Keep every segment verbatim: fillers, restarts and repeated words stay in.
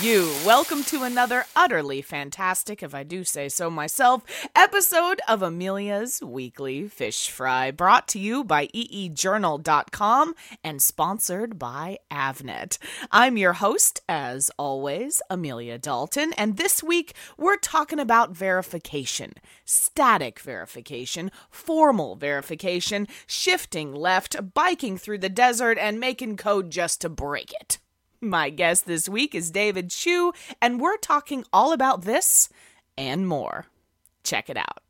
you. Welcome to another utterly fantastic, if I do say so myself, episode of Amelia's Weekly Fish Fry, brought to you by e e journal dot com and sponsored by Avnet. I'm your host, as always, Amelia Dalton, and this week we're talking about verification, static verification, formal verification, shifting left, biking through the desert, and making code just to break it. My guest this week is David Hsu, and we're talking all about this and more. Check it out.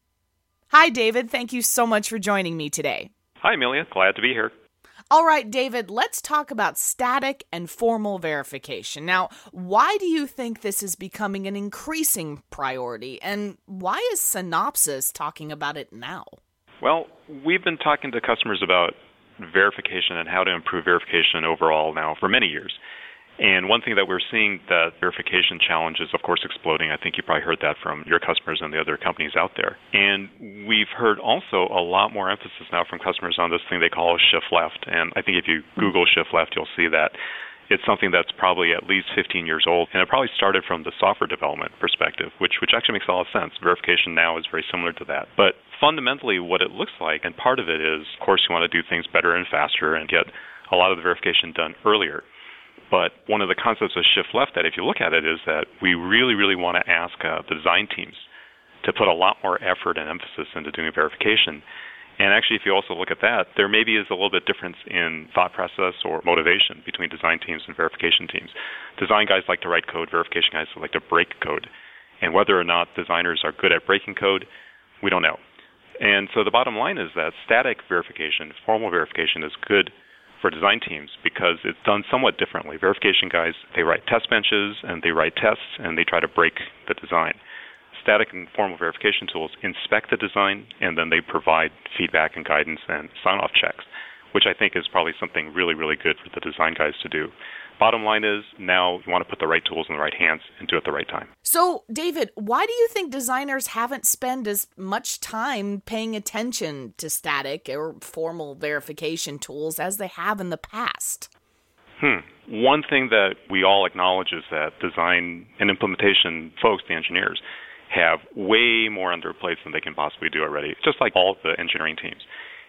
Hi, David. Thank you so much for joining me today. Hi, Amelia. Glad to be here. All right, David, let's talk about static and formal verification. Now, why do you think this is becoming an increasing priority, and why is Synopsys talking about it now? Well, we've been talking to customers about verification and how to improve verification overall now for many years. And one thing that we're seeing, that verification challenge is, of course, exploding. I think you probably heard that from your customers and the other companies out there. And we've heard also a lot more emphasis now from customers on this thing they call shift left. And I think if you Google shift left, you'll see that it's something that's probably at least fifteen years old. And it probably started from the software development perspective, which, which actually makes a lot of sense. Verification now is very similar to that. But fundamentally, what it looks like, and part of it is, of course, you want to do things better and faster and get a lot of the verification done earlier. But one of the concepts of shift left that, if you look at it, is that we really, really want to ask uh, the design teams to put a lot more effort and emphasis into doing verification. And actually, if you also look at that, there maybe is a little bit difference in thought process or motivation between design teams and verification teams. Design guys like to write code, verification guys like to break code. And whether or not designers are good at breaking code, we don't know. And so the bottom line is that static verification, formal verification, is good for design teams because it's done somewhat differently. Verification guys, they write test benches and they write tests and they try to break the design. Static and formal verification tools inspect the design and then they provide feedback and guidance and sign-off checks, which I think is probably something really, really good for the design guys to do. Bottom line is, now you want to put the right tools in the right hands and do it at the right time. So, David, why do you think designers haven't spent as much time paying attention to static or formal verification tools as they have in the past? Hmm. One thing that we all acknowledge is that design and implementation folks, the engineers, have way more on their plates than they can possibly do already, just like all the engineering teams.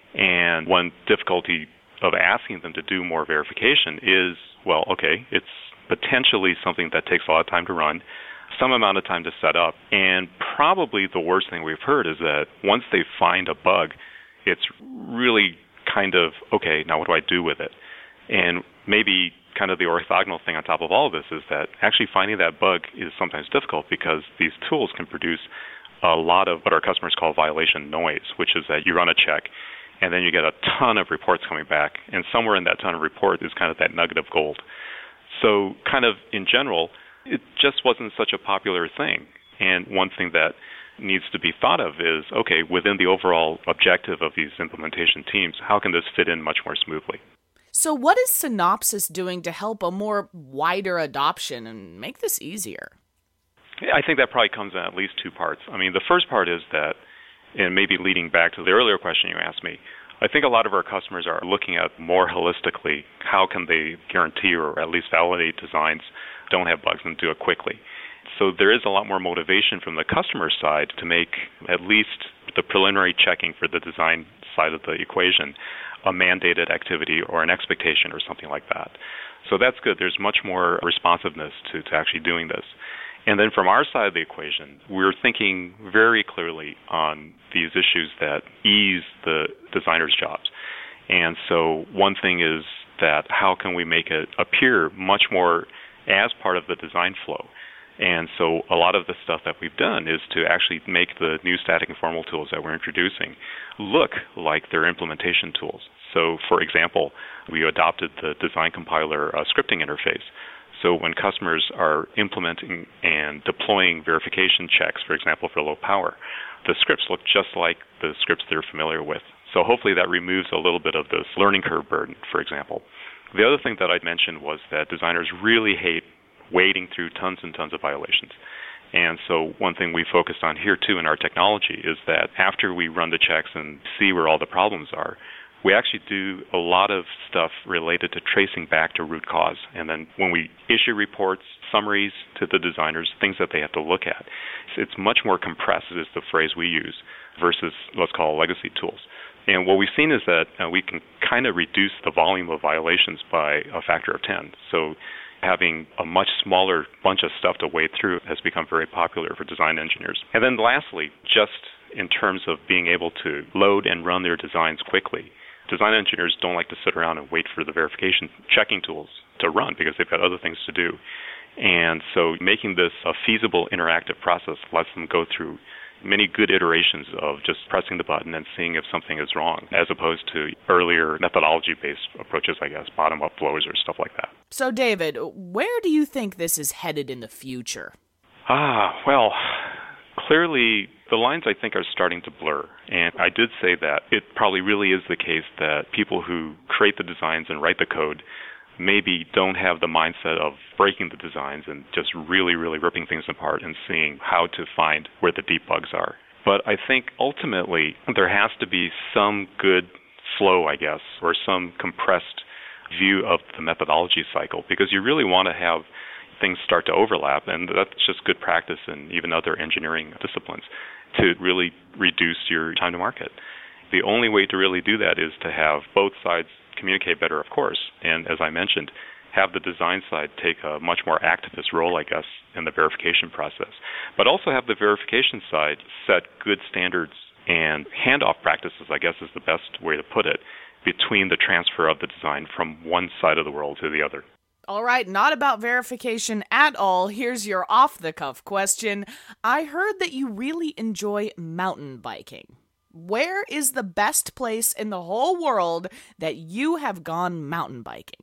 And one difficulty of asking them to do more verification is, well, okay, it's potentially something that takes a lot of time to run, some amount of time to set up, and probably the worst thing we've heard is that once they find a bug, it's really kind of, okay, now what do I do with it? And maybe kind of the orthogonal thing on top of all of this is that actually finding that bug is sometimes difficult because these tools can produce a lot of what our customers call violation noise, which is that you run a check, and then you get a ton of reports coming back, and somewhere in that ton of reports is kind of that nugget of gold. So kind of in general, it just wasn't such a popular thing. And one thing that needs to be thought of is, okay, within the overall objective of these implementation teams, how can this fit in much more smoothly? So what is Synopsys doing to help a more wider adoption and make this easier? I think that probably comes in at least two parts. I mean, the first part is that, and maybe leading back to the earlier question you asked me, I think a lot of our customers are looking at more holistically how can they guarantee or at least validate designs don't have bugs and do it quickly. So there is a lot more motivation from the customer side to make at least the preliminary checking for the design side of the equation a mandated activity or an expectation or something like that. So that's good. There's much more responsiveness to, to actually doing this. And then from our side of the equation, we're thinking very clearly on these issues that ease the designers' jobs. And so one thing is that how can we make it appear much more as part of the design flow? And so a lot of the stuff that we've done is to actually make the new static and formal tools that we're introducing look like they're implementation tools. So, for example, we adopted the design compiler uh, scripting interface. So when customers are implementing and deploying verification checks, for example, for low power, the scripts look just like the scripts they're familiar with. So hopefully that removes a little bit of this learning curve burden, for example. The other thing that I mentioned was that designers really hate wading through tons and tons of violations. And so one thing we focused on here, too, in our technology is that after we run the checks and see where all the problems are, We actually do a lot of stuff related to tracing back to root cause. And then when we issue reports, summaries to the designers, things that they have to look at, it's much more compressed, is the phrase we use, versus let's call legacy tools. And what we've seen is that uh, we can kind of reduce the volume of violations by a factor of ten. So having a much smaller bunch of stuff to wade through has become very popular for design engineers. And then lastly, just in terms of being able to load and run their designs quickly, design engineers don't like to sit around and wait for the verification checking tools to run because they've got other things to do. And so making this a feasible interactive process lets them go through many good iterations of just pressing the button and seeing if something is wrong, as opposed to earlier methodology-based approaches, I guess, bottom-up flows or stuff like that. So, David, where do you think this is headed in the future? Ah, well, clearly the lines, I think, are starting to blur. And I did say that it probably really is the case that people who create the designs and write the code maybe don't have the mindset of breaking the designs and just really, really ripping things apart and seeing how to find where the deep bugs are. But I think ultimately there has to be some good flow, I guess, or some compressed view of the methodology cycle, because you really want to have things start to overlap, and that's just good practice in even other engineering disciplines, to really reduce your time to market. The only way to really do that is to have both sides communicate better, of course, and as I mentioned, have the design side take a much more activist role, I guess, in the verification process, but also have the verification side set good standards and handoff practices, I guess is the best way to put it, between the transfer of the design from one side of the world to the other. All right, not about verification at all. Here's your off-the-cuff question. I heard that you really enjoy mountain biking. Where is the best place in the whole world that you have gone mountain biking?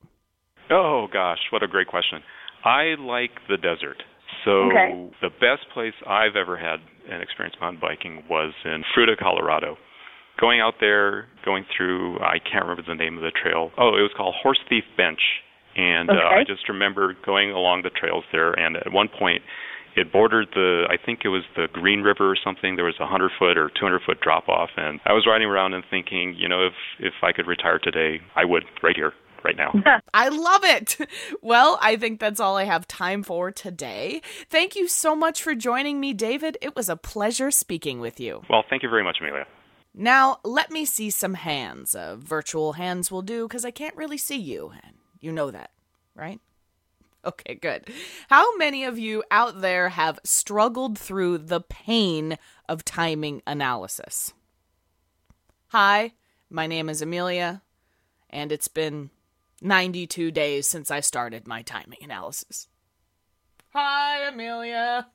Oh, gosh, what a great question. I like the desert. So okay. The best place I've ever had an experience mountain biking was in Fruita, Colorado. Going out there, going through, I can't remember the name of the trail. Oh, it was called Horse Thief Bench. And okay. uh, I just remember going along the trails there, and at one point, it bordered the, I think it was the Green River or something. There was a one hundred foot or two hundred foot drop off. And I was riding around and thinking, you know, if, if I could retire today, I would right here, right now. I love it. Well, I think that's all I have time for today. Thank you so much for joining me, David. It was a pleasure speaking with you. Well, thank you very much, Amelia. Now, let me see some hands. Uh, virtual hands will do because I can't really see you. And you know that, right? Okay, good. How many of you out there have struggled through the pain of timing analysis? Hi, my name is Amelia, and it's been ninety-two days since I started my timing analysis. Hi, Amelia.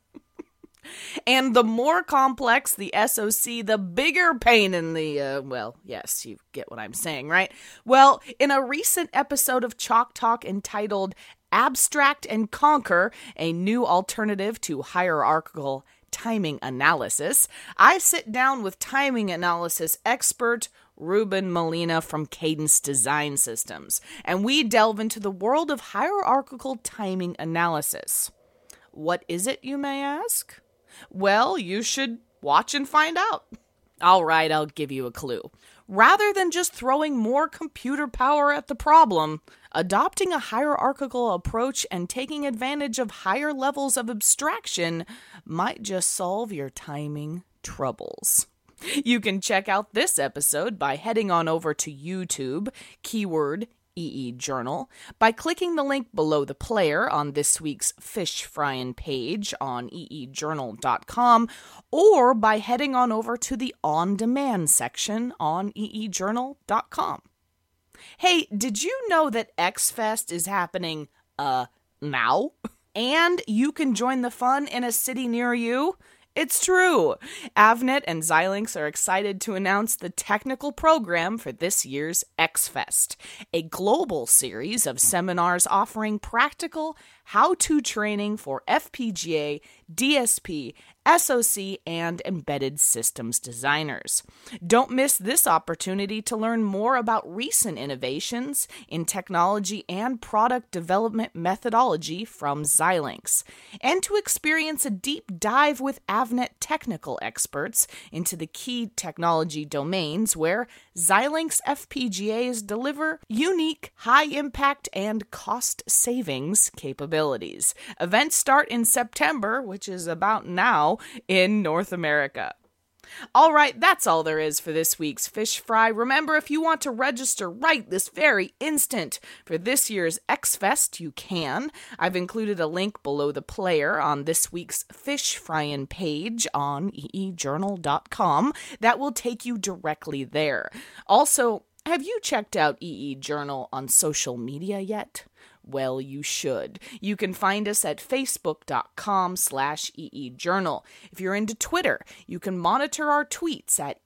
And the more complex the S O C, the bigger pain in the, uh, well, yes, you get what I'm saying, right? Well, in a recent episode of Chalk Talk entitled Abstract and Conquer, a new alternative to hierarchical timing analysis, I sit down with timing analysis expert Ruben Molina from Cadence Design Systems, and we delve into the world of hierarchical timing analysis. What is it, you may ask? Well, you should watch and find out. All right, I'll give you a clue. Rather than just throwing more computer power at the problem, adopting a hierarchical approach and taking advantage of higher levels of abstraction might just solve your timing troubles. You can check out this episode by heading on over to YouTube, keyword E E Journal, by clicking the link below the player on this week's Fish Fryin' page on e e journal dot com, or by heading on over to the on-demand section on e e journal dot com. Hey, did you know that X-Fest is happening, uh, now? And you can join the fun in a city near you? It's true. Avnet and Xilinx are excited to announce the technical program for this year's X-Fest, a global series of seminars offering practical, how-to training for F P G A, D S P, S O C, and embedded systems designers. Don't miss this opportunity to learn more about recent innovations in technology and product development methodology from Xilinx, and to experience a deep dive with Avnet technical experts into the key technology domains where Xilinx F P G As deliver unique, high-impact, and cost-savings capabilities. Events start in September, which is about now, in North America. All right, that's all there is for this week's Fish Fry. Remember, if you want to register right this very instant for this year's X-Fest, you can. I've included a link below the player on this week's Fish Fryin' page on e e journal dot com that will take you directly there. Also, have you checked out E E Journal on social media yet? Well, you should. You can find us at facebook.com slash eejournal. If you're into Twitter, you can monitor our tweets at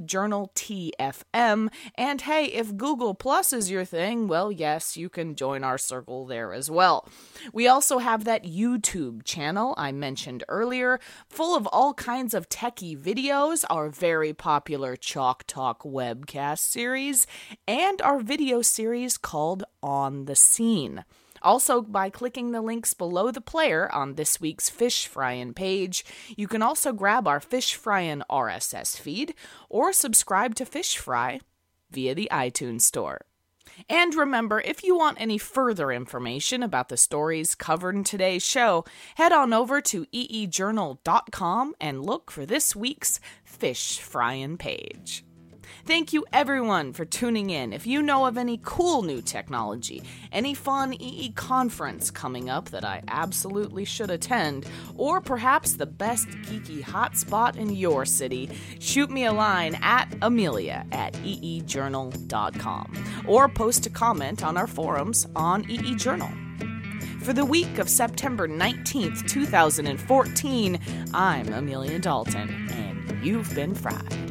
eejournaltfm. And hey, if Google Plus is your thing, well, yes, you can join our circle there as well. We also have that YouTube channel I mentioned earlier, full of all kinds of techie videos, our very popular Chalk Talk webcast series, and our video series called On the Scene. Also, by clicking the links below the player on this week's Fish Fryin' page, you can also grab our Fish Fryin' R S S feed or subscribe to Fish Fry via the iTunes Store. And remember, if you want any further information about the stories covered in today's show, head on over to e e journal dot com and look for this week's Fish Fryin' page. Thank you everyone for tuning in. If you know of any cool new technology, any fun E E conference coming up that I absolutely should attend, or perhaps the best geeky hotspot in your city, shoot me a line at Amelia at e e journal dot com or post a comment on our forums on E E Journal. For the week of September nineteenth, twenty fourteen, I'm Amelia Dalton, and you've been fried.